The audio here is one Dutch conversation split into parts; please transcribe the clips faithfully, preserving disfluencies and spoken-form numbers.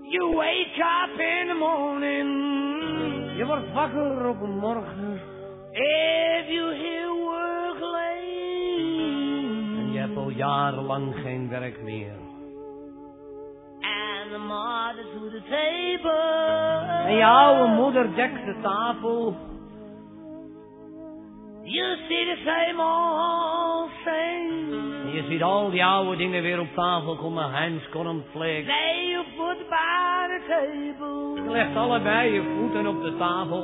You wake up in the morning. Je wordt wakker op een morgen. If you hear work late. En je hebt al jarenlang geen werk meer. And the mother to the table. En je oude moeder dekt de tafel. You see the same old thing. En je ziet al die oude dingen weer op tafel komen. Heinz cornflakes. Lay your foot by the table. Je legt allebei je voeten op de tafel.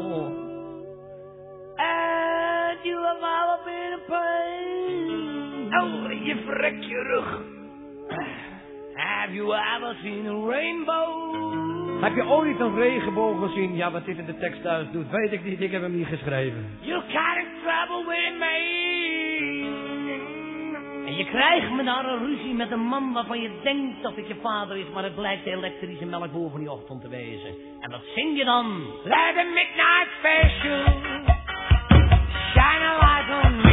And you have never been in pain. Oh, je vrekt je rug. Have you ever seen a rainbow? Heb je ooit een regenboog gezien? Ja, wat dit in de tekst thuis doet, weet ik niet. Ik heb hem niet geschreven. You got in trouble with me. En je krijgt me daar een ruzie met een man waarvan je denkt dat het je vader is, maar het blijkt de elektrische melkboer van die ochtend te wezen. En wat zing je dan? Let the midnight special shine a light on